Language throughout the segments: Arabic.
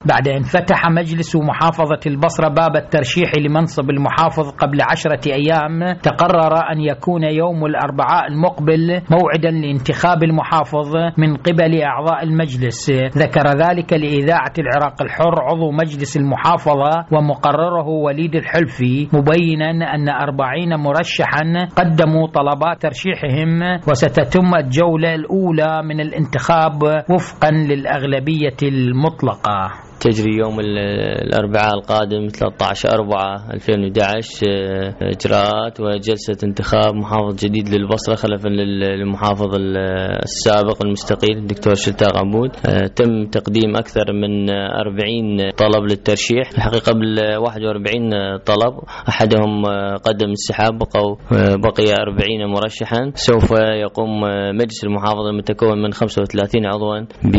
بعد أن فتح مجلس محافظة البصرة باب الترشيح لمنصب المحافظ قبل 10 أيام، تقرر أن يكون يوم الأربعاء المقبل موعدا لانتخاب المحافظ من قبل أعضاء المجلس. ذكر ذلك لإذاعة العراق الحر عضو مجلس المحافظة ومقرره وليد الحلفي، مبينا أن 40 مرشحا قدموا طلبات ترشيحهم، وستتم الجولة الأولى من الانتخاب وفقا للأغلبية المطلقة. تجري يوم الأربعاء القادم 13/4/2011 إجراءات وجلسة انتخاب محافظ جديد للبصرة خلفا للمحافظ السابق المستقيل الدكتور شلتاق عبود. تم تقديم أكثر من 40 طلب للترشيح، الحقيقة قبل 41 طلب، أحدهم قدم السحاب، بقي 40 مرشحا. سوف يقوم مجلس المحافظة المتكون من 35 عضوا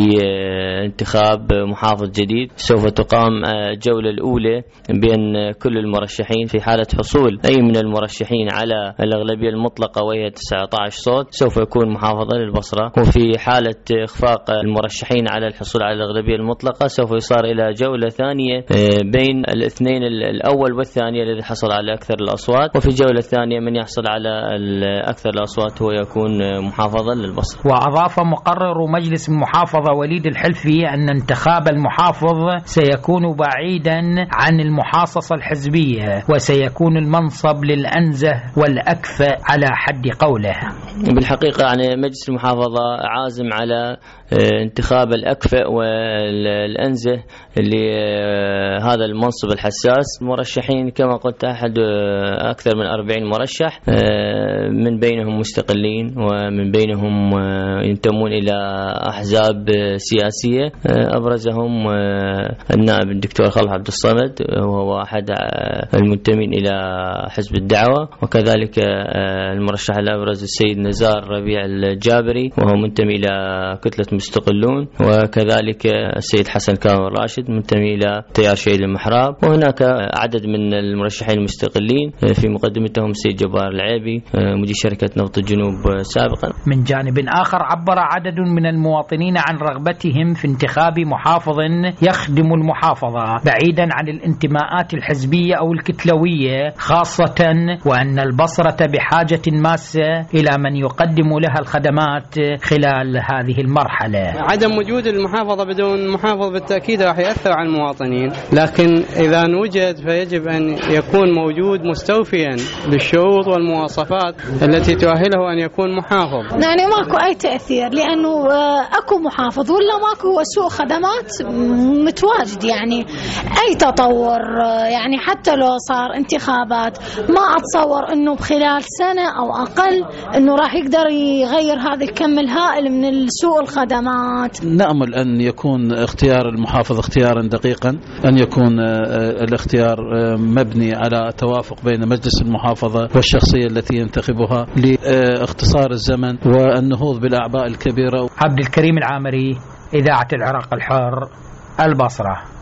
بانتخاب محافظ جديد. سوف تقام الجولة الأولى بين كل المرشحين. في حالة حصول أي من المرشحين على الأغلبية المطلقة وهي 19 صوت سوف يكون محافظة للبصرة، وفي حالة إخفاق المرشحين على الحصول على الأغلبية المطلقة سوف يصار إلى جولة ثانية بين الاثنين الأول والثاني الذي حصل على أكثر الأصوات، وفي الجولة الثانية من يحصل على أكثر الأصوات هو يكون محافظة للبصرة. وأضاف مقرر مجلس المحافظة وليد الحلفي أن انتخاب المحافظ سيكون بعيدا عن المحاصصة الحزبية، وسيكون المنصب للأنزه والأكفأ على حد قوله. بالحقيقة يعني مجلس المحافظة عازم على انتخاب الأكفأ والأنزه لهذا المنصب الحساس. مرشحين كما قلت أكثر من 40 مرشح، من بينهم مستقلين ومن بينهم ينتمون إلى أحزاب سياسية، أبرزهم النائب الدكتور خلف عبد الصمد وهو أحد المنتمين إلى حزب الدعوة، وكذلك المرشح الأبرز السيد نزار ربيع الجابري وهو منتمي إلى كتلة مستقلون، وكذلك السيد حسن كامل راشد منتمي إلى تيار شهيد المحراب، وهناك عدد من المرشحين المستقلين في مقدمتهم السيد جبار العيبي مدير شركة نفط الجنوب سابقا. من جانب آخر عبر عدد من المواطنين عن رغبتهم في انتخاب محافظ يخدم المحافظة بعيدا عن الانتماءات الحزبية أو الكتلوية خاصة، وأن البصرة بحاجة ماسة إلى من يقدم لها الخدمات خلال هذه المرحلة. عدم وجود المحافظة بدون محافظ بالتأكيد راح يأثر على المواطنين، لكن إذا وجد فيجب أن يكون موجود مستوفيا بالشروط والمواصفات التي تؤهله أن يكون محافظ. يعني ماكو أي تأثير، لأنه أكو محافظ ولا ماكو سوء خدمات متواجد، يعني أي تطور، يعني حتى لو صار انتخابات ما أتصور أنه بخلال سنة أو أقل أنه راح يقدر يغير هذا الكم الهائل من سوء الخدمات. نأمل أن يكون اختيار المحافظ اختيارا دقيقا، أن يكون الاختيار مبني على توافق بين مجلس المحافظة والشخصية التي ينتخبها لاختصار الزمن والنهوض بالأعباء الكبيرة. عبد الكريم العامري، إذاعة العراق الحر، البصرة.